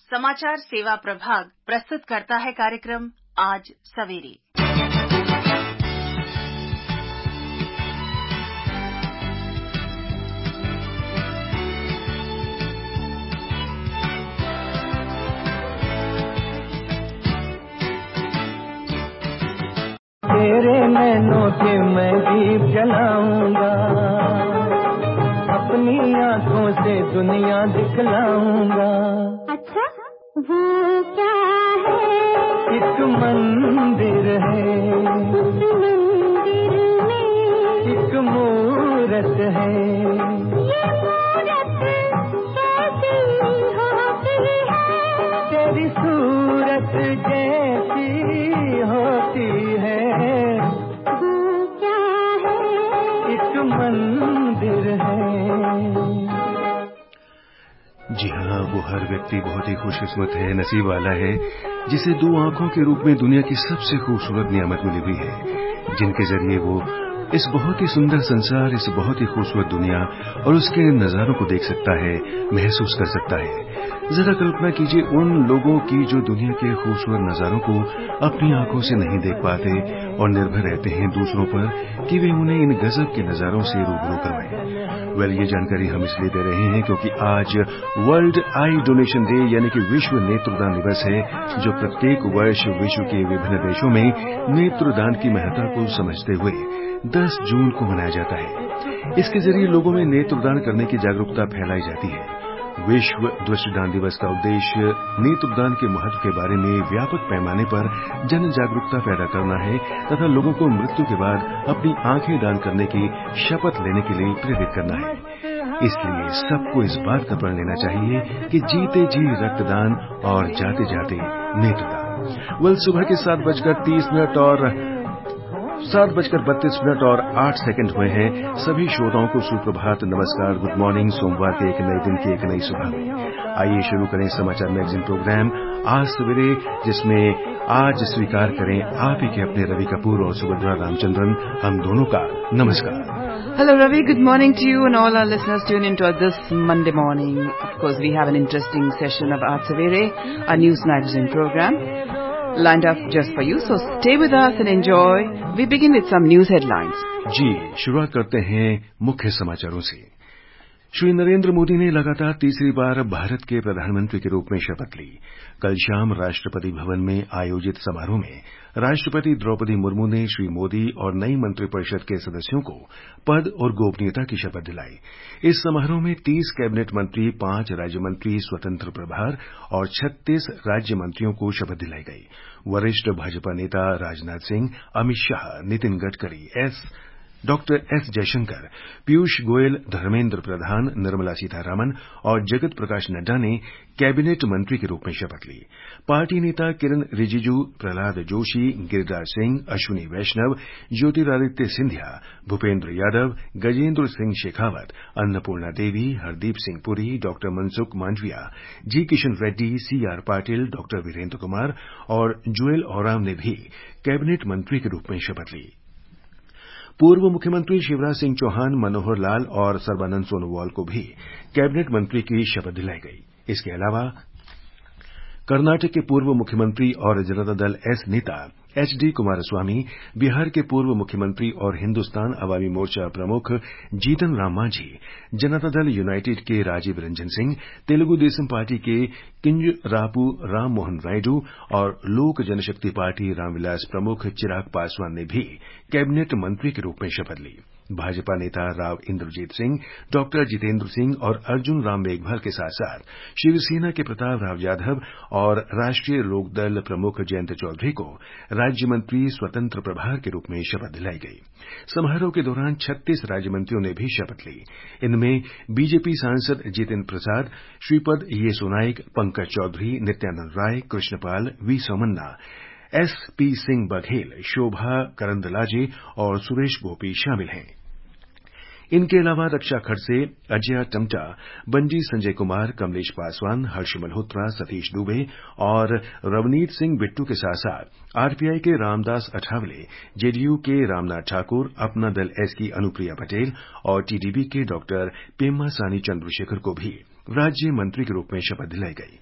समाचार सेवा प्रभाग प्रस्तुत करता है कार्यक्रम आज सवेरे। तेरे नैनों के मैं दीप जलाऊंगा, अपनी आंखों से दुनिया दिखलाऊंगा। अच्छा, वो क्या है? एक मंदिर है, उस मंदिर में एक मूरत है। ये मूरत कैसी होती है? तेरी सूरत जैसी होती है। वो क्या है? एक मंदिर है। जी हाँ, वो हर व्यक्ति बहुत ही खुशकिस्मत है, नसीब वाला है, जिसे दो आंखों के रूप में दुनिया की सबसे खूबसूरत नियामत मिली हुई है, जिनके जरिए वो इस बहुत ही सुंदर संसार, इस बहुत ही खूबसूरत दुनिया और उसके नजारों को देख सकता है, महसूस कर सकता है। जरा कल्पना कीजिए उन लोगों की जो दुनिया के खूबसूरत नजारों को अपनी आंखों से नहीं देख पाते और निर्भर रहते हैं दूसरों पर कि वे उन्हें इन गजब के नजारों से रूबरू करवाएं। ये जानकारी हम इसलिए दे रहे हैं क्योंकि आज वर्ल्ड आई डोनेशन डे यानी कि विश्व नेत्रदान दिवस है, जो प्रत्येक वर्ष विश्व के विभिन्न देशों में नेत्रदान की महत्ता को समझते हुए 10 जून को मनाया जाता है। इसके जरिए लोगों में नेत्रदान करने की जागरूकता फैलाई जाती है। विश्व दृष्टिदान दिवस का उद्देश्य नेत्रदान के महत्व के बारे में व्यापक पैमाने पर जन जागरूकता पैदा करना है तथा लोगों को मृत्यु के बाद अपनी आंखें दान करने की शपथ लेने के लिए प्रेरित करना है। इसलिए सबको इस बात का प्रण लेना चाहिए कि जीते जी रक्तदान और जाते जाते नेत्रदान। सुबह के 7:30 और 7:32 और 8 सेकंड हुए हैं। सभी श्रोताओं को सुप्रभात, नमस्कार, गुड मॉर्निंग। सोमवार के एक नए दिन की एक नई सुबह में आइए शुरू करें समाचार मैगजीन प्रोग्राम आज सवेरे, जिसमें आज स्वीकार करें आप ही के अपने रवि कपूर और सुभद्रा रामचंद्रन, हम दोनों का नमस्कार। Hello Ravi, good morning to you and all our listeners tune into this Monday morning. Of course, we have an interesting session of Aaj Savere, our news magazine program, lined up just for you. So stay with us and enjoy. We begin with some news headlines. जी, शुरुआत करते हैं मुख्य समाचारों से। श्री नरेंद्र मोदी ने लगातार तीसरी बार भारत के प्रधानमंत्री के रूप में शपथ ली। कल शाम राष्ट्रपति भवन में आयोजित समारोह में राष्ट्रपति द्रौपदी मुर्मू ने श्री मोदी और नई मंत्रिपरिषद के सदस्यों को पद और गोपनीयता की शपथ दिलाई। इस समारोह में 30 कैबिनेट मंत्री, 5 राज्य मंत्री, स्वतंत्र प्रभार और 36 राज्य मंत्रियों को शपथ दिलाई गई। वरिष्ठ भाजपा नेता राजनाथ सिंह, अमित शाह, नितिन गडकरी, डॉक्टर एस जयशंकर, पीयूष गोयल, धर्मेंद्र प्रधान, निर्मला सीतारामन और जगत प्रकाश नड्डा ने कैबिनेट मंत्री के रूप में शपथ ली। पार्टी नेता Kiren Rijiju, Pralhad Joshi, Giriraj Singh, Ashwini Vaishnaw, Jyotiraditya Scindia, Bhupender Yadav, Gajendra Singh Shekhawat, Annapurna Devi, Hardeep Singh Puri, doctor Mansukh Mandaviya, G Kishan Reddy, CR Patil, doctor Virendra Kumar और जुएल ओराम ने भी कैबिनेट मंत्री के रूप में शपथ ली। पूर्व मुख्यमंत्री शिवराज सिंह चौहान, मनोहर लाल और सर्बानंद सोनोवाल को भी कैबिनेट मंत्री की शपथ दिलाई गई। इसके अलावा कर्नाटक के पूर्व मुख्यमंत्री और जनता दल एस नेता एचडी कुमारस्वामी, बिहार के पूर्व मुख्यमंत्री और हिंदुस्तान अवामी मोर्चा प्रमुख जीतन राम मांझी, जनता दल यूनाइटेड के राजीव रंजन सिंह, तेलुगु देशम पार्टी के किंजरापू राम मोहन नायडू और लोक जनशक्ति पार्टी रामविलास प्रमुख चिराग पासवान ने भी कैबिनेट मंत्री के रूप में शपथ ली। भाजपा नेता राव इंद्रजीत सिंह, डॉक्टर जितेंद्र सिंह और अर्जुन राम मेघवाल के साथ साथ शिवसेना के प्रताप राव यादव और राष्ट्रीय लोकदल प्रमुख जयंत चौधरी को राज्य मंत्री स्वतंत्र प्रभार के रूप में शपथ दिलाई गई। समारोह के दौरान 36 राज्य मंत्रियों ने भी शपथ ली। इनमें बीजेपी सांसद जितेंद्र प्रसाद, श्रीपद येसो नाइक, पंकज चौधरी, नित्यानंद राय, कृष्णपाल, वी सोमन्ना, एसपी सिंह बघेल, शोभा करंदलाजे और सुरेश गोपी शामिल हैं। इनके अलावा रक्षा खड़से, अजय टम्टा, बंजी संजय कुमार, कमलेश पासवान, हर्ष मल्होत्रा, सतीश दुबे और रवनीत सिंह बिट्टू के साथ साथ आरपीआई के रामदास अठावले, जेडीयू के रामनाथ ठाकुर, अपना दल एस की अनुप्रिया पटेल और टीडीपी के डॉक्टर पेम्मा सानी चंद्रशेखर को भी राज्य मंत्री के रूप में शपथ दिलाई गई।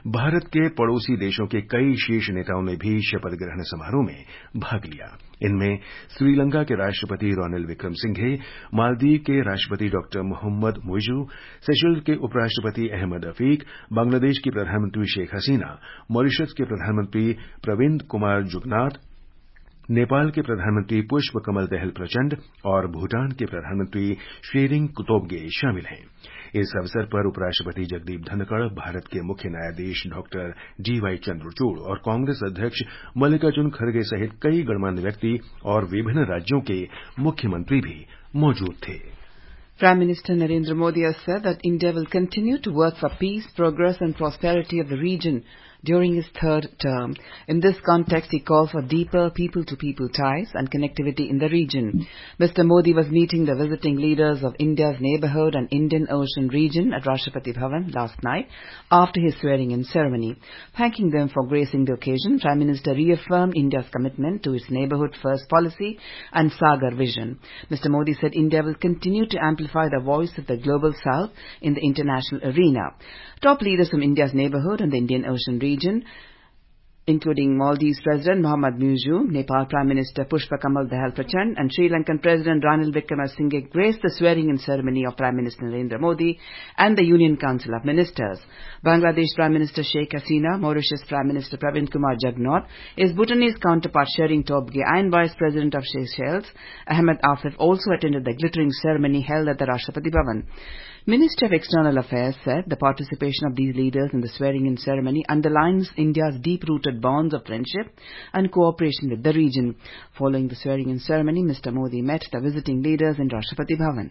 भारत के पड़ोसी देशों के कई शीर्ष नेताओं ने भी शपथ ग्रहण समारोह में भाग लिया। इनमें श्रीलंका के राष्ट्रपति रानिल विक्रमसिंघे, मालदीव के राष्ट्रपति डॉ मोहम्मद मुइज़ू, सेशल्स के उपराष्ट्रपति अहमद अफीक, बांग्लादेश की प्रधानमंत्री शेख हसीना, मॉरिशस के प्रधानमंत्री प्रविंद कुमार जुगनाथ, नेपाल के प्रधानमंत्री पुष्प कमल दहल प्रचंड और भूटान के प्रधानमंत्री शेरिंग तोब्गे शामिल हैं। इस अवसर पर उपराष्ट्रपति जगदीप धनखड़, भारत के मुख्य न्यायाधीश डॉ डीवाई चंद्रचूड़ और कांग्रेस अध्यक्ष मल्लिकार्जुन खड़गे सहित कई गणमान्य व्यक्ति और विभिन्न राज्यों के मुख्यमंत्री भी मौजूद थे। Prime Minister Narendra Modi has said that India will continue to work for peace, progress and prosperity of the region during his third term. In this context, he called for deeper people-to-people ties and connectivity in the region. Mr. Modi was meeting the visiting leaders of India's neighbourhood and Indian Ocean region at Rashtrapati Bhavan last night after his swearing-in ceremony. Thanking them for gracing the occasion, Prime Minister reaffirmed India's commitment to its neighbourhood-first policy and Sagar vision. Mr. Modi said India will continue to amplify the voice of the Global South in the international arena. Top leaders from India's neighbourhood and the Indian Ocean region, including Maldives President Mohammad Muizzu, Nepal Prime Minister Pushpa Kamal Dahal Prachand and Sri Lankan President Ranil Wickremesinghe graced the swearing-in ceremony of Prime Minister Narendra Modi and the Union Council of Ministers. Bangladesh Prime Minister Sheikh Hasina, Mauritius Prime Minister Pravind Kumar Jugnauth, his Bhutanese counterpart Shering Tobgay and Vice President of Seychelles, Ahmed Afif, also attended the glittering ceremony held at the Rashtrapati Bhavan. Minister of External Affairs said the participation of these leaders in the swearing-in ceremony underlines India's deep-rooted bonds of friendship and cooperation with the region. Following the swearing-in ceremony, Mr. Modi met the visiting leaders in Rashtrapati Bhavan.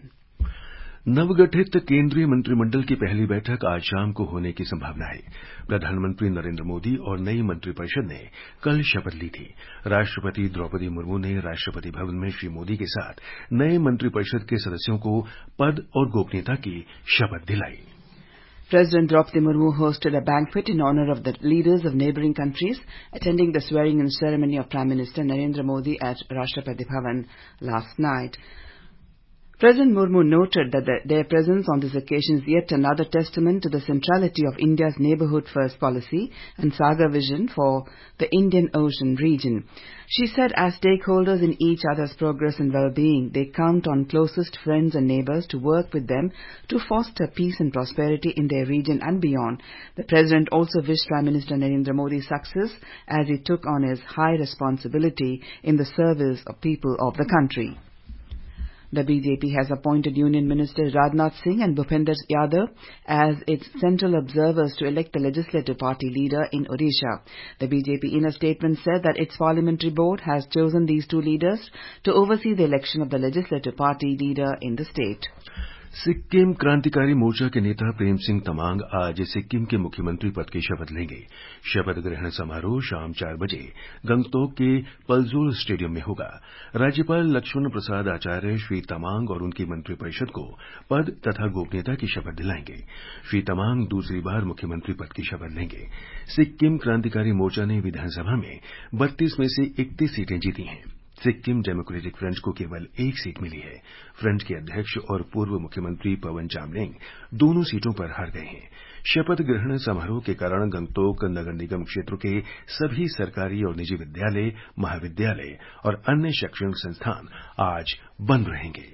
नवगठित केंद्रीय मंत्रिमंडल की पहली बैठक आज शाम को होने की संभावना है। प्रधानमंत्री नरेंद्र मोदी और नई मंत्रिपरिषद ने कल शपथ ली थी। राष्ट्रपति द्रौपदी मुर्मू ने राष्ट्रपति भवन में श्री मोदी के साथ नए मंत्रिपरिषद के सदस्यों को पद और गोपनीयता की शपथ दिलाई। President Draupadi Murmu hosted a banquet in honor of the leaders of neighbouring countries attending the swearing-in ceremony of Prime Minister Narendra Modi at Rashtrapati Bhavan last night. President Murmu noted that their presence on this occasion is yet another testament to the centrality of India's neighbourhood-first policy and Sagar vision for the Indian Ocean region. She said as stakeholders in each other's progress and well-being, they count on closest friends and neighbours to work with them to foster peace and prosperity in their region and beyond. The President also wished Prime Minister Narendra Modi success as he took on his high responsibility in the service of people of the country. The BJP has appointed Union Ministers Rajnath Singh and Bhupinder Yadav as its central observers to elect the legislative party leader in Odisha. The BJP in a statement said that its parliamentary board has chosen these two leaders to oversee the election of the legislative party leader in the state. Sikkim क्रांतिकारी मोर्चा के नेता प्रेम सिंह तमांग आज सिक्किम के मुख्यमंत्री पद की शपथ लेंगे। शपथ ग्रहण समारोह शाम 4 बजे गंगटोक के पलजोर स्टेडियम में होगा। राज्यपाल लक्ष्मण प्रसाद आचार्य श्री तमांग और उनकी मंत्रिपरिषद को पद तथा गोपनीयता की शपथ दिलाएंगे। श्री तमांग दूसरी बार मुख्यमंत्री पद की शपथ लेंगे। सिक्किम क्रांतिकारी मोर्चा ने विधानसभा में 32 में से 31 सीटें जीती हैं। सिक्किम डेमोक्रेटिक फ्रंट को केवल 1 सीट मिली है। फ्रंट के अध्यक्ष और पूर्व मुख्यमंत्री पवन चामलिंग दोनों सीटों पर हार गए हैं। शपथ ग्रहण समारोह के कारण गंगटोक नगर निगम क्षेत्र के सभी सरकारी और निजी विद्यालय, महाविद्यालय और अन्य शैक्षणिक संस्थान आज बंद रहेंगे।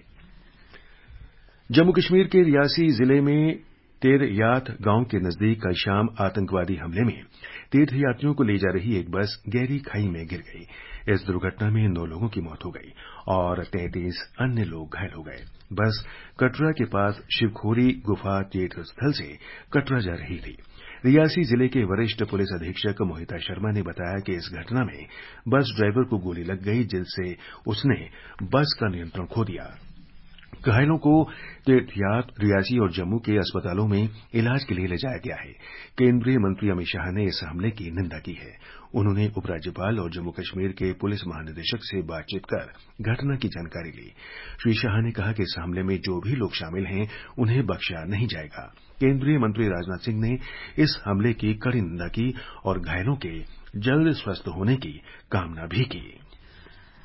जम्मू कश्मीर के रियासी जिले में तेरयात गांव के नजदीक कल शाम आतंकवादी हमले में तीर्थयात्रियों को ले जा रही एक बस गहरी खाई में गिर गई। इस दुर्घटना में 9 लोगों की मौत हो गई और 33 अन्य लोग घायल हो गए। बस कटरा के पास शिवखोरी गुफा तीर्थ स्थल से कटरा जा रही थी। रियासी जिले के वरिष्ठ पुलिस अधीक्षक मोहिता शर्मा ने बताया कि इस घटना में बस ड्राइवर को गोली लग गई, जिससे उसने बस का नियंत्रण खो दिया। घायलों को तीर्थयात, रियासी और जम्मू के अस्पतालों में इलाज के लिए ले जाया गया है। केंद्रीय मंत्री अमित शाह ने इस हमले की निंदा की है। उन्होंने उपराज्यपाल और जम्मू कश्मीर के पुलिस महानिदेशक से बातचीत कर घटना की जानकारी ली। श्री शाह ने कहा कि इस हमले में जो भी लोग शामिल हैं, उन्हें बख्शा नहीं जाएगा। केंद्रीय मंत्री राजनाथ सिंह ने इस हमले की कड़ी निंदा की और घायलों के जल्द स्वस्थ होने की कामना भी की।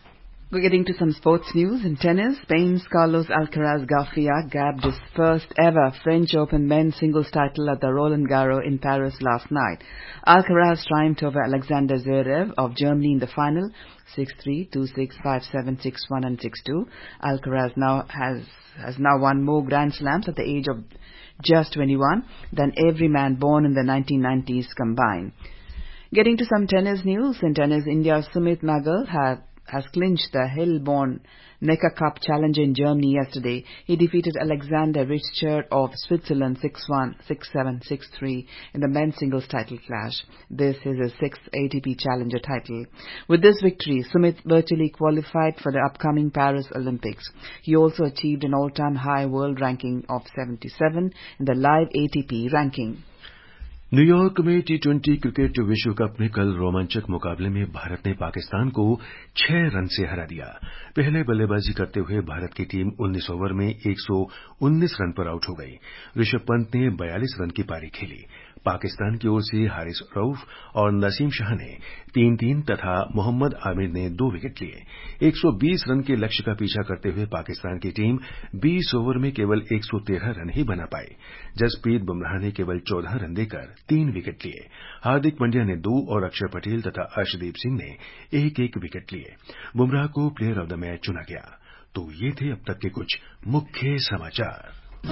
We're getting to some sports news. In tennis, Spain's Carlos Alcaraz Garcia grabbed his first ever French Open men's singles title at the Roland Garros in Paris last night. Alcaraz triumphed over Alexander Zverev of Germany in the final, 6-3, 2-6, 5-7, 6-1 and 6-2. Alcaraz has now won more Grand Slams at the age of just 21 than every man born in the 1990s combined. Getting to some tennis news. In tennis, India's Sumit Nagal has clinched the Hillborn Necker Cup Challenge in Germany yesterday. He defeated Alexander Ritschard of Switzerland 6-1, 6-7, 6-3 in the men's singles title clash. This is his sixth ATP Challenger title. With this victory, Sumit virtually qualified for the upcoming Paris Olympics. He also achieved an all-time high world ranking of 77 in the live ATP ranking. New York में T20 cricket विश्व cup में कल रोमांचक मुकाबले में भारत ने पाकिस्तान को 6 run से हरा दिया। पहले बल्लेबाजी करते हुए भारत की टीम 19 ओवर में 119 रन पर आउट हो गई। ऋषभ पंत ने 42 रन की पारी खेली। पाकिस्तान की ओर से हारिस रऊफ और नसीम शाह ने 3-3 तथा मोहम्मद आमिर ने 2 विकेट लिए। 120 रन के लक्ष्य का पीछा करते हुए पाकिस्तान की टीम 20 ओवर में केवल 113 रन ही बना पाई। जसप्रीत बुमराह ने केवल 14 रन देकर 3 विकेट लिए। हार्दिक पांड्या ने 2 और अक्षर पटेल तथा अर्शदीप सिंह ने 1-1 विकेट लिए। बुमराह को प्लेयर ऑफ द मैच चुना गया। तो ये थे अब तक के कुछ मुख्य समाचार।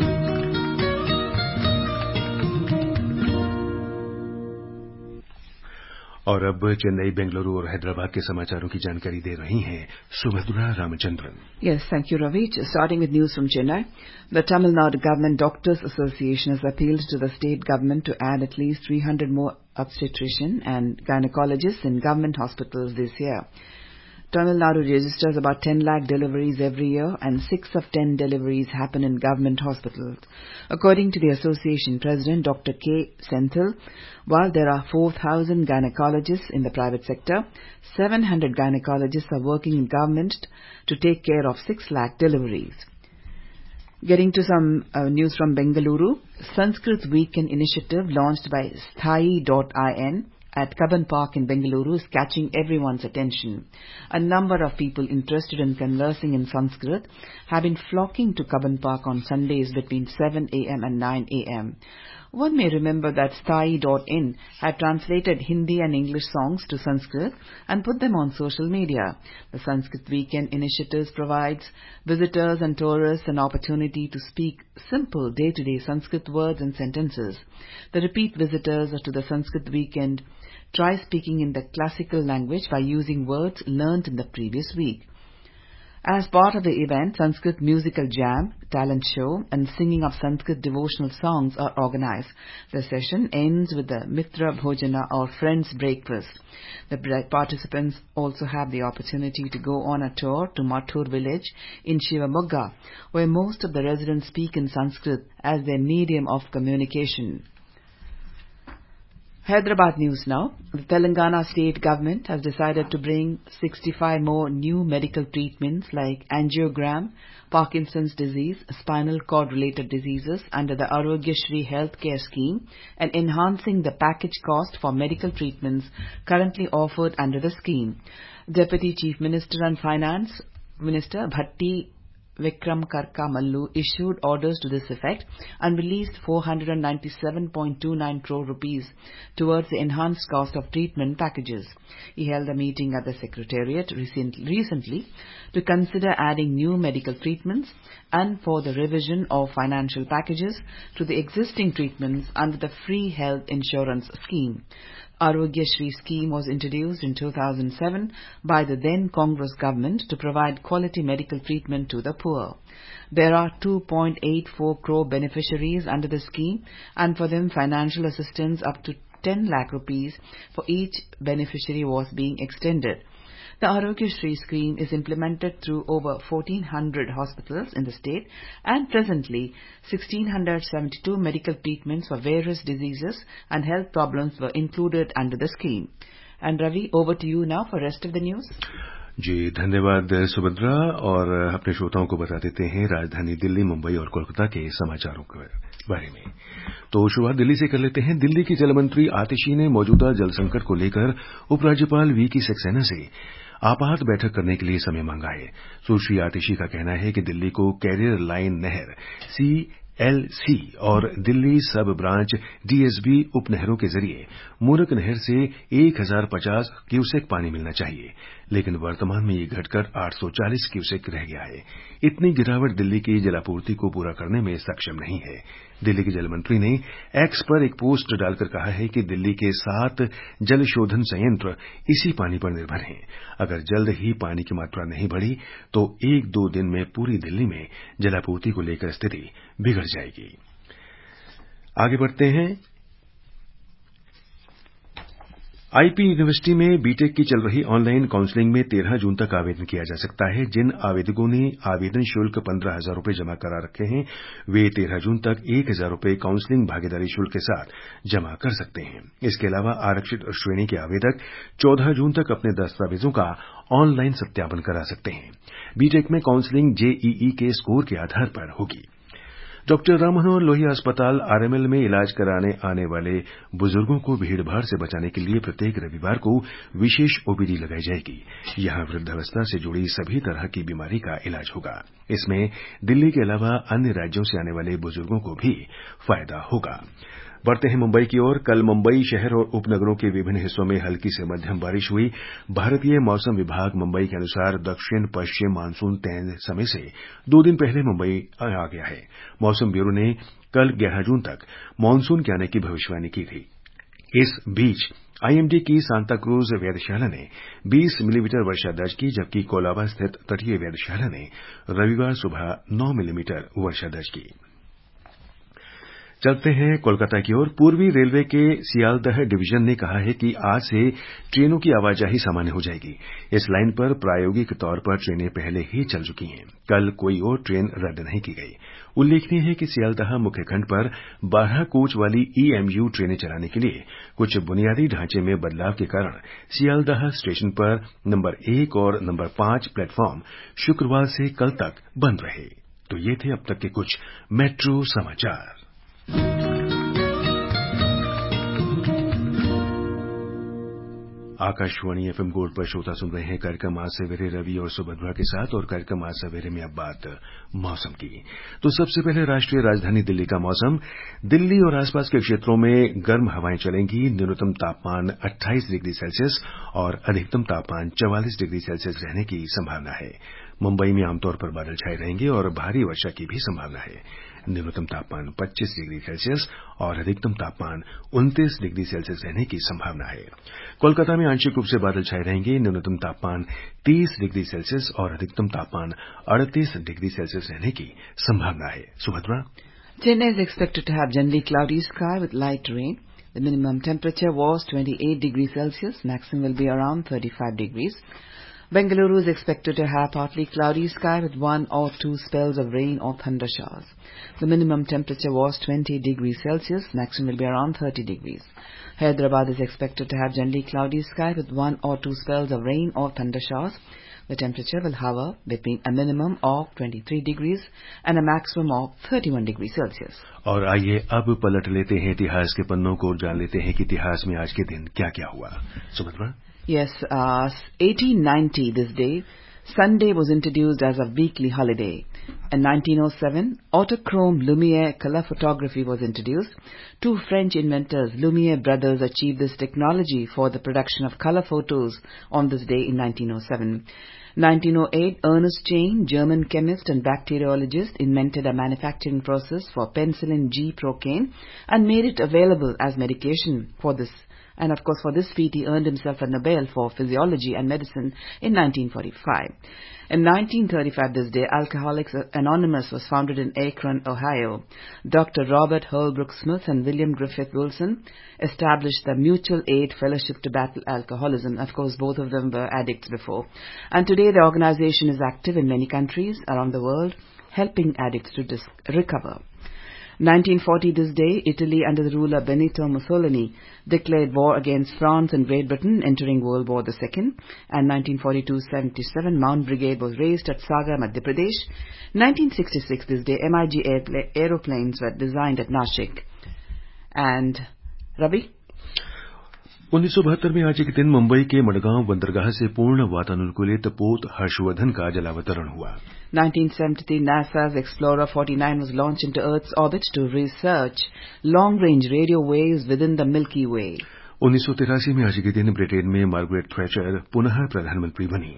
और अब चेन्नई, बेंगलुरु और हैदराबाद के समाचारों की जानकारी दे रही हैं Subhadra Ramachandran. Yes, thank you, Ravi. Starting with news from Chennai, the Tamil Nadu Government Doctors Association has appealed to the state government to add at least 300 more obstetrician and gynecologists in government hospitals this year. Tamil Nadu registers about 10 lakh deliveries every year, and 6 of 10 deliveries happen in government hospitals. According to the association president, Dr. K. Senthil, while there are 4,000 gynecologists in the private sector, 700 gynecologists are working in government to take care of 6 lakh deliveries. Getting to some news from Bengaluru, Sanskrit Weekend initiative launched by Sthayi.in at Cubbon Park in Bengaluru is catching everyone's attention. A number of people interested in conversing in Sanskrit have been flocking to Cubbon Park on Sundays between 7 a.m. and 9 a.m. One may remember that Sthayi.in had translated Hindi and English songs to Sanskrit and put them on social media. The Sanskrit Weekend initiative provides visitors and tourists an opportunity to speak simple day-to-day Sanskrit words and sentences. The repeat visitors to the Sanskrit Weekend try speaking in the classical language by using words learnt in the previous week. As part of the event, Sanskrit musical jam, talent show, and singing of Sanskrit devotional songs are organized. The session ends with the Mitra Bhojana or Friends Breakfast. The participants also have the opportunity to go on a tour to Mathur village in Shivamogga, where most of the residents speak in Sanskrit as their medium of communication. Hyderabad news now. The Telangana state government has decided to bring 65 more new medical treatments like angiogram, Parkinson's disease, spinal cord related diseases under the Arogya Shri Healthcare Scheme and enhancing the package cost for medical treatments currently offered under the scheme. Deputy Chief Minister and Finance Minister Bhatti Vikram Karka Mallu issued orders to this effect and released 497.29 crore rupees towards the enhanced cost of treatment packages. He held a meeting at the Secretariat recently to consider adding new medical treatments and for the revision of financial packages to the existing treatments under the Free Health Insurance Scheme. Arogya Shri scheme was introduced in 2007 by the then Congress government to provide quality medical treatment to the poor. There are 2.84 crore beneficiaries under the scheme, and for them financial assistance up to 10 lakh rupees for each beneficiary was being extended. The Arogya Shri scheme is implemented through over 1,400 hospitals in the state, and presently 1,672 medical treatments for various diseases and health problems were included under the scheme. And Ravi, over to you now for rest of the news. जी धन्यवाद सुभद्रा। और अपने श्रोताओं को बता देते हैं राजधानी दिल्ली, मुंबई और कोलकाता के समाचारों के बारे में। तो शुरुआत दिल्ली से कर लेते हैं। दिल्ली की जल मंत्री आतिशी ने मौजूदा जल संकट को लेकर उपराज्यपाल वीके सक्सेना से आपात बैठक करने के लिए समय मांगा है। सुश्री आतिशी का कहना है कि दिल्ली को कैरियर लाइन नहर CLC और दिल्ली सब ब्रांच DSB उपनहरों के जरिए मूरक नहर से 1050 क्यूसेक पानी मिलना चाहिए, लेकिन वर्तमान में ये घटकर 840 क्यूसेक रह गया है। इतनी गिरावट दिल्ली की जलापूर्ति को पूरा करने में सक्षम नहीं है। दिल्ली के जल मंत्री ने एक्स पर एक पोस्ट डालकर कहा है कि दिल्ली के 7 जल शोधन संयंत्र इसी पानी पर निर्भर हैं। अगर जल्द ही पानी की मात्रा नहीं बढ़ी तो 1-2 दिन में पूरी दिल्ली में जलापूर्ति को लेकर स्थिति बिगड़ जाएगी। आगे बढ़ते हैं। आईपी यूनिवर्सिटी में बीटेक की चल रही ऑनलाइन काउंसलिंग में 13 जून तक आवेदन किया जा सकता है। जिन आवेदकों ने आवेदन शुल्क 15,000 रुपए जमा करा रखे हैं, वे 13 जून तक 1,000 रुपए काउंसलिंग भागीदारी शुल्क के साथ जमा कर सकते हैं। इसके अलावा आरक्षित श्रेणी के आवेदक 14 जून तक अपने दस्तावेजों का ऑनलाइन सत्यापन करा सकते हैं। बीटेक में काउंसलिंग JEE के स्कोर के आधार पर होगी। डॉक्टर राम मनोहर लोहिया अस्पताल RML में इलाज कराने आने वाले बुजुर्गों को भीड़भाड़ से बचाने के लिए प्रत्येक रविवार को विशेष OPD लगाई जाएगी। यहां वृद्धावस्था से जुड़ी सभी तरह की बीमारी का इलाज होगा। इसमें दिल्ली के अलावा अन्य राज्यों से आने वाले बुजुर्गों को भी फायदा होगा। बढ़ते हैं मुंबई की ओर। कल मुंबई शहर और उपनगरों के विभिन्न हिस्सों में हल्की से मध्यम बारिश हुई। भारतीय मौसम विभाग मुंबई के अनुसार दक्षिण पश्चिम मानसून तय समय से 2 दिन पहले मुंबई आ गया है। मौसम ब्यूरो ने कल 11 जून तक मानसून के आने की भविष्यवाणी की थी। इस बीच IMD की सांता क्रूज वेधशाला ने 20 मिलीमीटर वर्षा दर्ज की, जबकि कोलाबा स्थित तटीय वेधशाला ने रविवार सुबह 9 मिलीमीटर वर्षा दर्ज की। चलते हैं कोलकाता की ओर। पूर्वी रेलवे के सियालदह डिवीजन ने कहा है कि आज से ट्रेनों की आवाजाही सामान्य हो जाएगी। इस लाइन पर प्रायोगिक तौर पर ट्रेनें पहले ही चल चुकी हैं। कल कोई और ट्रेन रद्द नहीं की गई। उल्लेखनीय है कि सियालदह मुख्य खंड पर 12 कोच वाली EMU ट्रेनें चलाने के लिए कुछ बुनियादी ढांचे में बदलाव के कारण सियालदह स्टेशन पर नंबर 1 और नंबर 5 प्लेटफॉर्म शुक्रवार से कल तक बंद रहे। तो ये थे अब तक के कुछ मेट्रो समाचार। आकाशवाणी FM गोल्ड पर श्रोता सुन रहे हैं कार्यक्रम आज सवेरे रवि और सुभद्रा के साथ। और कार्यक्रम आज सवेरे में अब बात मौसम की। तो सबसे पहले राष्ट्रीय राजधानी दिल्ली का मौसम। दिल्ली और आसपास के क्षेत्रों में गर्म हवाएं चलेंगी। न्यूनतम तापमान 28 डिग्री सेल्सियस और अधिकतम तापमान 44 डिग्री सेल्सियस रहने की संभावना है। मुंबई में आमतौर पर बादल छाए रहेंगे और भारी वर्षा की भी संभावना है। न्यूनतम तापमान 25 डिग्री सेल्सियस और अधिकतम तापमान 29 डिग्री सेल्सियस रहने की संभावना है। कोलकाता में आंशिक रूप से बादल छाए रहेंगे। न्यूनतम तापमान 30 डिग्री सेल्सियस और अधिकतम तापमान 38 डिग्री सेल्सियस रहने की संभावना है। Subhadra. Chennai is expected to have generally cloudy sky with light rain. The minimum temperature was 28 degrees Celsius. Maximum will be around 35 degrees. Bengaluru is expected to have partly cloudy sky with 1 or 2 spells of rain or thunder showers. The minimum temperature was 20 degrees Celsius. Maximum will be around 30 degrees. Hyderabad is expected to have generally cloudy sky with 1 or 2 spells of rain or thunder showers. The temperature will hover between a minimum of 23 degrees and a maximum of 31 degrees Celsius. और आइए अब पलट लेते हैं इतिहास के पन्नों को और जान लेते हैं कि इतिहास में आज के दिन क्या-क्या हुआ। Subhadra. Yes, 1890 this day, Sunday was introduced as a weekly holiday. In 1907, autochrome Lumiere color photography was introduced. 2 French inventors, Lumiere brothers, achieved this technology for the production of color photos on this day in 1907. 1908, Ernest Chain, German chemist and bacteriologist, invented a manufacturing process for penicillin G procaine and made it available as medication for this. And of course, for this feat, he earned himself a Nobel for Physiology and Medicine in 1945. In 1935, this day, Alcoholics Anonymous was founded in Akron, Ohio. Dr. Robert Holbrook Smith and William Griffith Wilson established the Mutual Aid Fellowship to Battle Alcoholism. Of course, both of them were addicts before. And today, the organization is active in many countries around the world, helping addicts to recover. 1940 this day, Italy under the ruler Benito Mussolini declared war against France and Great Britain, entering World War II. And 1942-77, Mount Brigade was raised at Sagar, Madhya Pradesh. 1966 this day, MiG aeroplanes were designed at Nashik. And Ravi? 1972 में आज के दिन मुंबई के मडगांव बंदरगाह से पूर्ण वातानुकूलित पोत हर्षवर्धन का जलावतरण हुआ। 1973, NASA's Explorer 49 was launched into Earth's orbit to research long-range radio waves within the Milky Way. 1983 में आज के दिन ब्रिटेन में मार्गरेट थैचर पुनः प्रधानमंत्री बनी।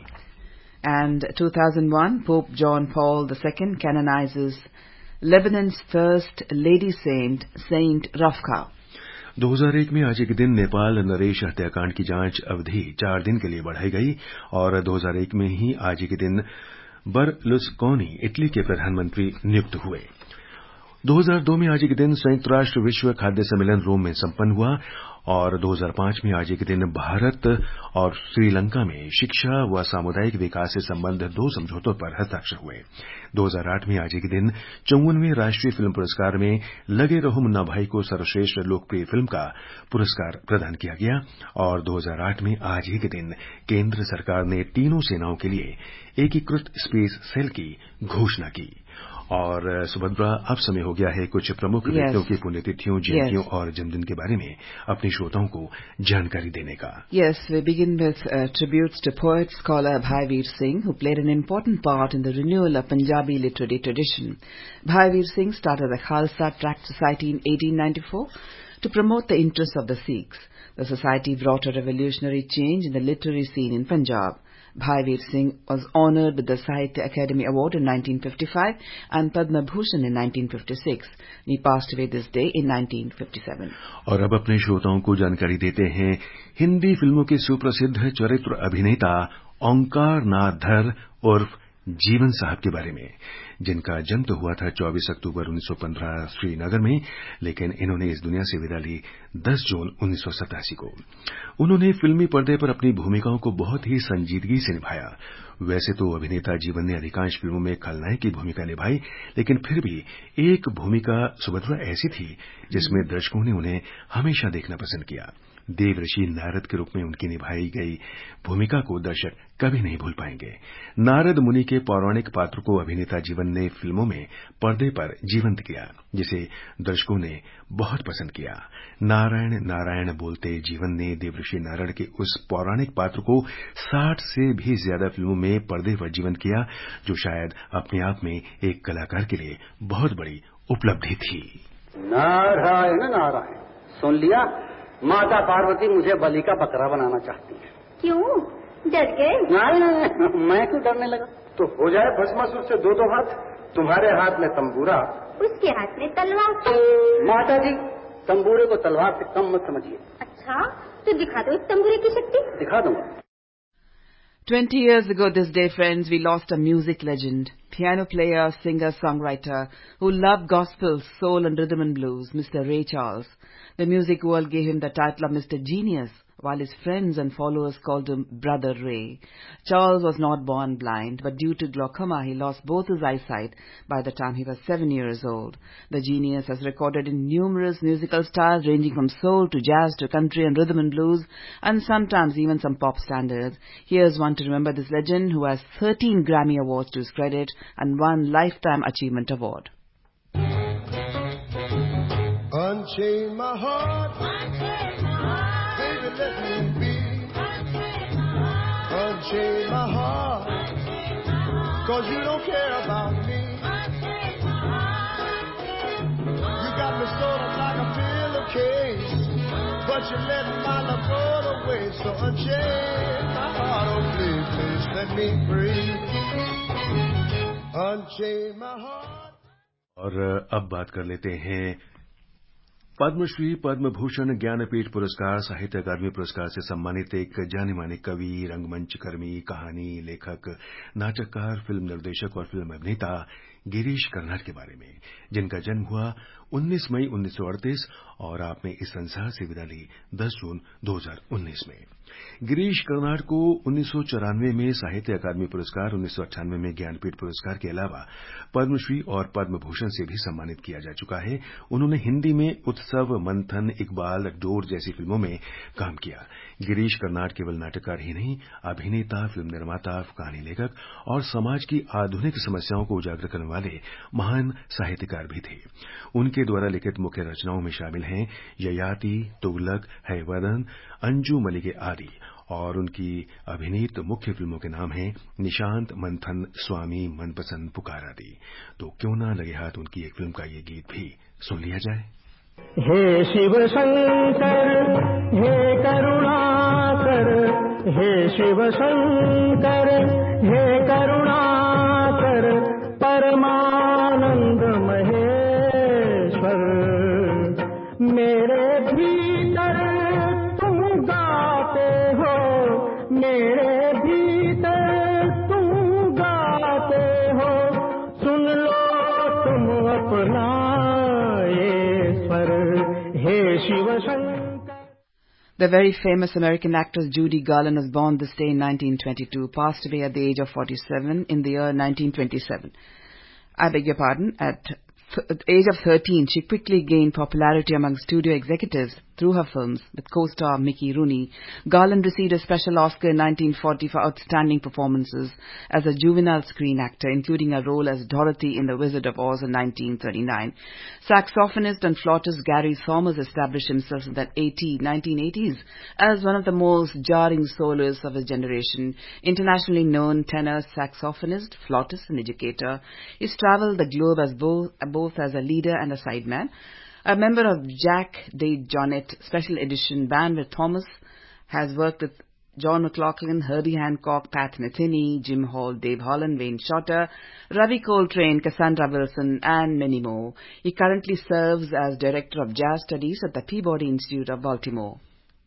And 2001, Pope John Paul II canonizes Lebanon's first lady saint, Saint Rafka. 2001 में आज के दिन नेपाल नरेश हत्याकांड की जांच अवधि 4 दिन के लिए बढ़ाई गई और 2001 में ही आज के दिन बर्लुस्कोनी इटली के प्रधानमंत्री नियुक्त हुए। 2002 में आज के दिन संयुक्त राष्ट्र विश्व खाद्य सम्मेलन रोम में संपन्न हुआ और 2005 में आज के दिन भारत और श्रीलंका में शिक्षा व सामुदायिक विकास से संबंध 2 समझौतों पर हस्ताक्षर हुए। 2008 में आज के दिन 54वें राष्ट्रीय फिल्म पुरस्कार में लगे रहो मुन्ना भाई को सर्वश्रेष्ठ लोकप्रिय फिल्म का पुरस्कार प्रदान किया गया और 2008 में आज ही के दिन केंद्र सरकार ने तीनों सेनाओं के लिए एकीकृत स्पेस सेल की घोषणा की। और सुभद्रा, अब समय हो गया है कुछ प्रमुख व्यक्तियों की पुण्यतिथियों, जयंतियों और जन्मदिन के बारे में अपने श्रोताओं को जानकारी देने का। Yes, we begin with tributes to poet scholar Bhai Veer Singh, who played an important part in the renewal of Punjabi literary tradition. Bhai Veer Singh started the Khalsa Tract Society in 1894 to promote the interests of the Sikhs. The society brought a revolutionary change in the literary scene in Punjab. Bhai Veer Singh was honoured with the Sahitya Academy Award in 1955 and Padma Bhushan in 1956. He passed away this day in 1957. और अब अपने श्रोताओं को जानकारी देते हैं हिंदी फिल्मों के सुप्रसिद्ध चरित्र अभिनेता ओंकार नाथ धर उर्फ जीवन साहब के बारे में, जिनका जन्म तो हुआ था 24 अक्टूबर 1915 श्रीनगर में, लेकिन इन्होंने इस दुनिया से विदा ली 10 जून 1987 को। उन्होंने फिल्मी पर्दे पर अपनी भूमिकाओं को बहुत ही संजीदगी से निभाया। वैसे तो अभिनेता जीवन ने अधिकांश फिल्मों में खलनायक की भूमिका निभाई, लेकिन फिर भी एक भूमिका सुभद्रा ऐसी थी जिसमें दर्शकों ने उन्हें हमेशा देखना पसंद किया। देवऋषि नारद के रूप में उनकी निभाई गई भूमिका को दर्शक कभी नहीं भूल पाएंगे। नारद मुनि के पौराणिक पात्र को अभिनेता जीवन ने फिल्मों में पर्दे पर जीवंत किया, जिसे दर्शकों ने बहुत पसंद किया। नारायण नारायण बोलते जीवन ने देवऋषि नारद के उस पौराणिक पात्र को 60 से भी ज्यादा फिल्मों में पर्दे पर जीवंत किया, जो शायद अपने आप में एक कलाकार के लिए बहुत बड़ी उपलब्धि थी। नारायण नारायण, सुन लिया? माता पार्वती मुझे बलि का बकरा बनाना चाहती है। क्यों, डर गए? नहीं, मैं क्यों डरने लगा? तो हो जाए भस्मासुर से 2 हाथ, तुम्हारे हाथ में तंबूरा, उसके हाथ में तलवार। माता जी, तंबूरे को तलवार से कम मत समझिए। अच्छा, तो दिखा दो इस तंबूरे की शक्ति। दिखा दूंगा। 20 years ago this day, friends, we lost a music legend, piano player, singer, songwriter, who loved gospel, soul and rhythm and blues, Mr. Ray Charles. The music world gave him the title of Mr. Genius, while his friends and followers called him Brother Ray. Charles was not born blind, but due to glaucoma, he lost both his eyesight by the time he was 7 years old. The genius has recorded in numerous musical styles ranging from soul to jazz to country and rhythm and blues, and sometimes even some pop standards. Here's one to remember this legend, who has 13 Grammy Awards to his credit and 1 Lifetime Achievement Award. unchain my heart, baby, let me be. Unchain my heart, 'cause you don't care about me. You got me sort of like a pillowcase, but you let my love go to waste. So unchain my heart, oh please, please let me free. Unchain my heart. और अब बात कर लेते हैं पद्मश्री, पद्म भूषण, ज्ञानपीठ पुरस्कार, साहित्य अकादमी पुरस्कार से सम्मानित एक जाने माने कवि, रंगमंच कर्मी, कहानी लेखक, नाटककार, फिल्म निर्देशक और फिल्म अभिनेता गिरीश कर्नाड के बारे में, जिनका जन्म हुआ 19 मई 1938 और आपने इस संसार से विदा ली 10 जून 2019 में। गिरीश कर्नाड को 1994 में साहित्य अकादमी पुरस्कार, 1998 में ज्ञानपीठ पुरस्कार के अलावा पद्मश्री और पद्म भूषण से भी सम्मानित किया जा चुका है। उन्होंने हिंदी में उत्सव, मंथन, इकबाल, डोर जैसी फिल्मों में काम किया। गिरीश कर्नाड केवल नाटककार ही नहीं, अभिनेता, फिल्म निर्माता, कहानी लेखक और समाज की आधुनिक समस्याओं को उजागर करने वाले महान साहित्यकार भी थे। उनके द्वारा लिखित मुख्य रचनाओं में शामिल हैं ययाति, तुगलक, हैवदन, अंजू मलिके आदि, और उनकी अभिनीत मुख्य फिल्मों के नाम हैं निशांत, मंथन, स्वामी, मनपसंद, पुकार आदि। तो क्यों ना लगे हाथ उनकी एक फिल्म का ये गीत भी सुन लिया जाए। हे शिव शंकर हे करुणाकर, हे शिव शंकर हे करुणाकर, परमानंद महेश्वर, मेरे भीतर तुम गाते हो, मेरे भीतर तुम गाते हो, सुन लो तुम अपना The very famous American actress Judy Garland was born this day in 1922, passed away at the age of 47 in the year 1927. I beg your pardon, at the age of 13, she quickly gained popularity among studio executives through her films with co-star Mickey Rooney. Garland received a special Oscar in 1940 for outstanding performances as a juvenile screen actor, including a role as Dorothy in The Wizard of Oz in 1939. Saxophonist and flautist Gary Thomas established himself in the 1980s as one of the most jarring soloists of his generation. Internationally known tenor, saxophonist, flautist and educator, he's traveled the globe as both as a leader and a sideman. A member of Jack DeJohnette Special Edition Band with Thomas, has worked with John McLaughlin, Herbie Hancock, Pat Metheny, Jim Hall, Dave Holland, Wayne Shorter, Ravi Coltrane, Cassandra Wilson, and many more. He currently serves as Director of Jazz Studies at the Peabody Institute of Baltimore.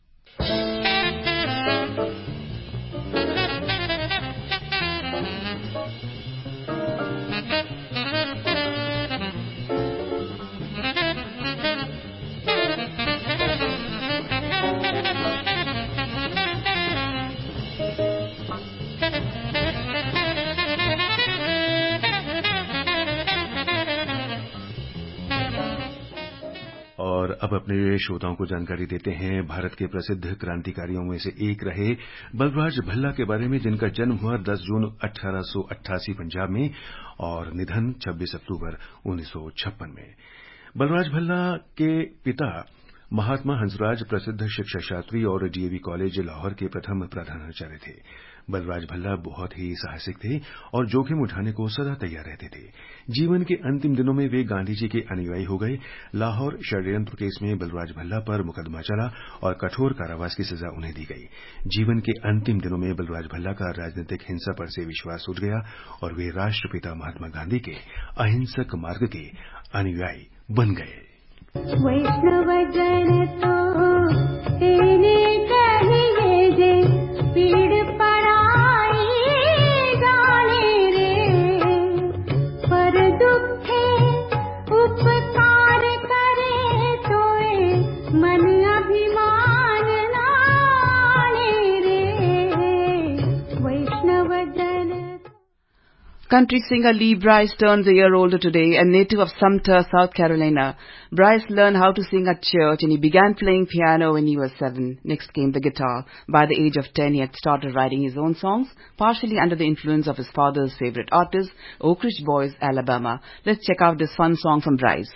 और अब अपने श्रोताओं को जानकारी देते हैं भारत के प्रसिद्ध क्रांतिकारियों में से एक रहे बलराज भल्ला के बारे में, जिनका जन्म हुआ 10 जून 1888 पंजाब में और निधन 26 अक्टूबर 1956 में। बलराज भल्ला के पिता महात्मा हंसराज प्रसिद्ध शिक्षा शास्त्री और डीएवी कॉलेज लाहौर के प्रथम प्रधानाचार्य थे। बलराज भल्ला बहुत ही साहसिक थे और जोखिम उठाने को सदा तैयार रहते थे। जीवन के अंतिम दिनों में वे गांधी जी के अनुयायी हो गए। लाहौर षड्यंत्र केस में बलराज भल्ला पर मुकदमा चला और कठोर कारावास की सजा उन्हें दी गई। जीवन के अंतिम दिनों में बलराज भल्ला का राजनीतिक हिंसा पर से विश्वास उठ गया और वे राष्ट्रपिता महात्मा गांधी के अहिंसक मार्ग के अनुयायी बन गए। वैष्णव जन तो तेने कहिए जे पीड़ पराई जाने रे, पर दुखे उपकार करे तोए मन अभिमान नाने रे, वैष्णव जन। Country singer Lee Brice turns a year older today, a native of Sumter, South Carolina. Brice learned how to sing at church and he began playing piano when he was 7. Next came the guitar. By the age of 10, he had started writing his own songs, partially under the influence of his father's favorite artist, Oak Ridge Boys, Alabama. Let's check out this fun song from Brice.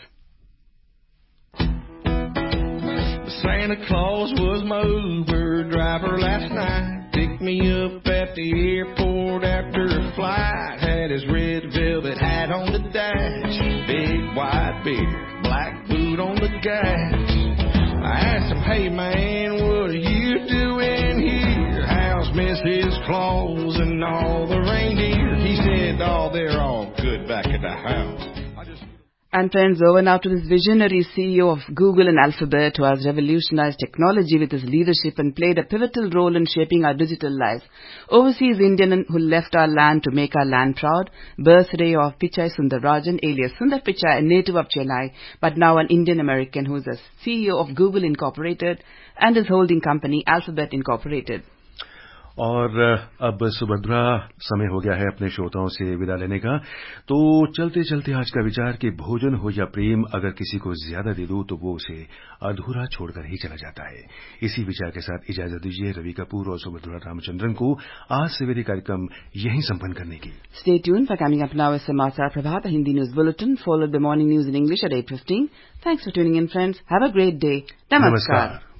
Santa Claus was my Uber driver last night. Picked me up at the airport after a flight. Had his red velvet hat on the dash, big white beard, black boot on the gas. I asked him, hey man, what are you doing here? How's Mrs. Claus and all the reindeer? He said, oh, they're all good back at the house. And friends, over now to this visionary CEO of Google and Alphabet, who has revolutionized technology with his leadership and played a pivotal role in shaping our digital lives. Overseas Indian who left our land to make our land proud. Birthday of Pichai Sundararajan, alias Sundar Pichai, a native of Chennai, but now an Indian American who is the CEO of Google Incorporated and his holding company Alphabet Incorporated. और अब सुभद्रा, समय हो गया है अपने श्रोताओं से विदा लेने का। तो चलते चलते आज का विचार कि भोजन हो या प्रेम, अगर किसी को ज्यादा दे दो तो वो उसे अधूरा छोड़कर ही चला जाता है। इसी विचार के साथ इजाजत दीजिए रवि कपूर और सुभद्रा रामचंद्रन को आज सवेरे कार्यक्रम यहीं संपन्न करने की। Stay tuned for coming up now is Samachar Prabhat, a Hindi news bulletin followed by morning news in English at 8:15. Thanks for tuning in, friends. Have a great day. Namaskar.